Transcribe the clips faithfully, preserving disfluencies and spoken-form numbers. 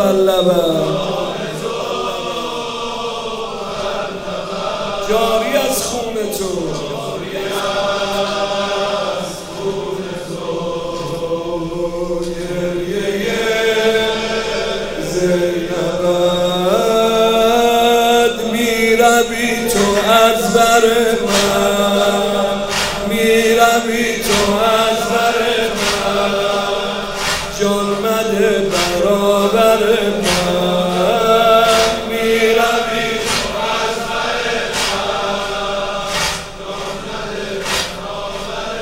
لبم جاری از خون تو زینبت میروی تو از بر من میروی تو از بر من جان مده برابر من میروی تو از بر من جان مده برابر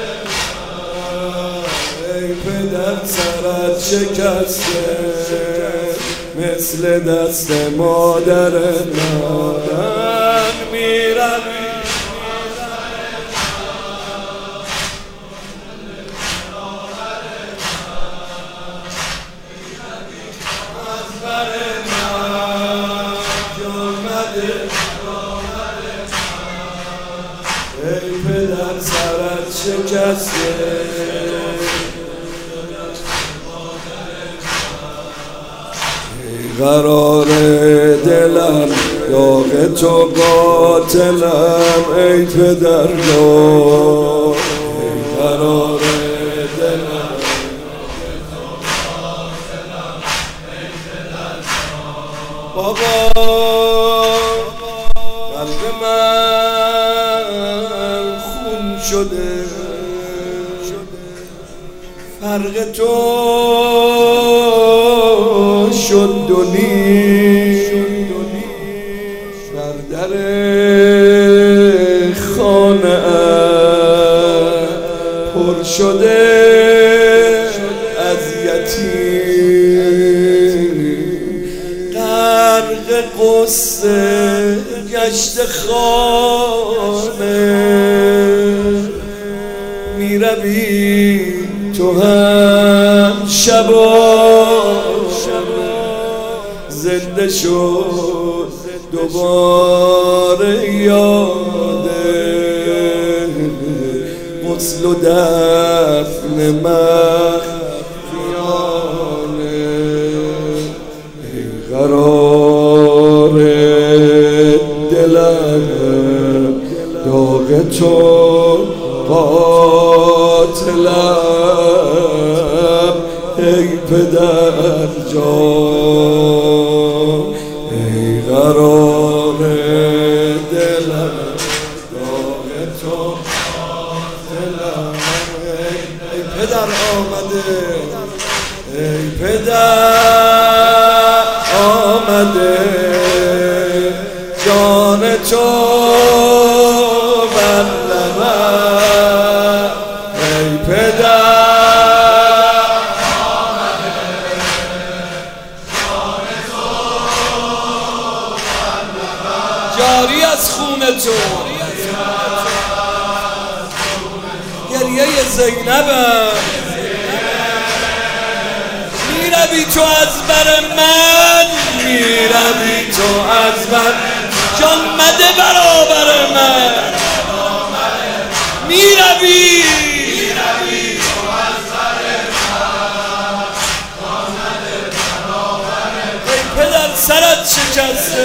من ای پدر سرت شکسته مثل دست مادر من میروی ای پدر سرت شکسته ای قرار دلم داغ تو قاتلم ای پدر داغ ای قرار دلم بابا قلب من خون شده فرق تو شد دو نیم بر در خانه پر شده از یتیم غرق قصه گشت خانه میروی تو هم شبا زنده شد دوباره یاده غسل و دفن مخفیانه ای قرار دلم داغ تو قاتلم ای پدر جان ای قرار دلم داغ تو قاتلم ای پدر آمده ای پدر آمده جان تو بر لبم ای پدر آمده جان تو بر لبم جاری از خون تو گریه زینبم میروی تو از بر من میروی تو از بر جان مده برابر من میروی تو از بر من جان مده برابر من ای پدر سرت شکسته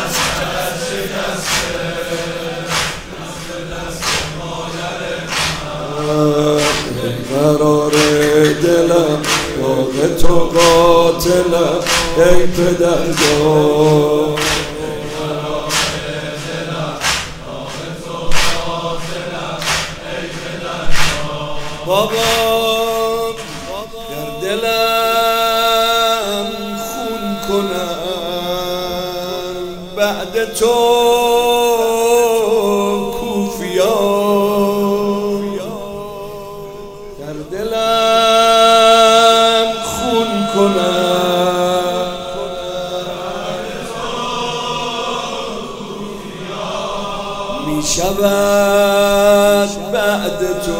قرار دلم داغ تو قاتلم ای پدر جان بابا در دلم خون کنم بعد تو کوفیان در دلم خون کنم می شود بعد تو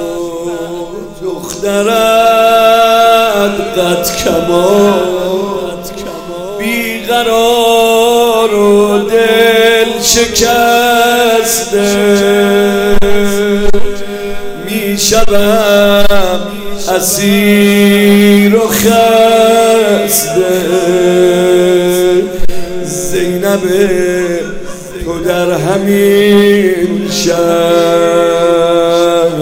دخترت قد کمان بیقرار و دل شکسته می شوم اسیر و خسته زینب تو در همین شب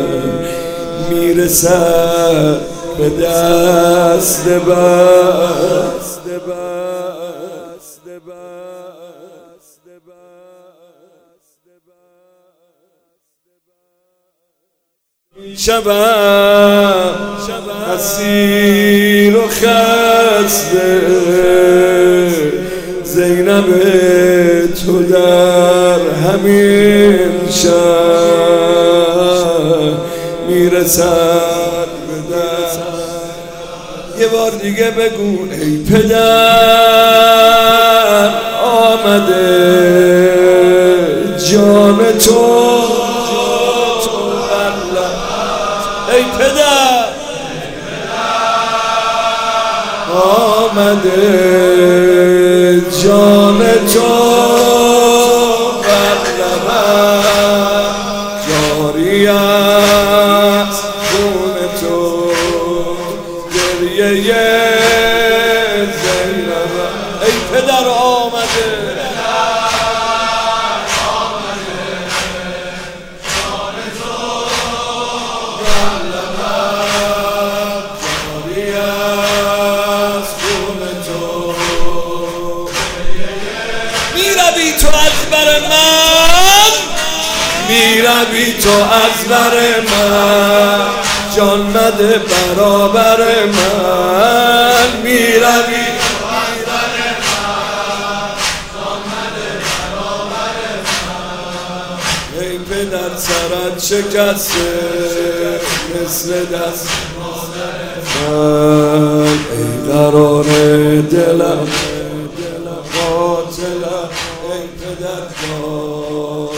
میرسد به دست بست. شبم اسیر و خسته زینب تو در همین شب میرسد به دست. یه بار دیگه بگو ای پدر آمده جان تو، ای پدر آمده جان تو بر لبم جاری است خون تو گریه زینب. ای پدر آمده تو از بر من، میروی تو از بر من، جان مده برابر من. میروی تو از بر من، جان مده برابر من. ای پدر سرت شکسته مثل دست من، ای قرار دلم قاتلم ای پدر جان.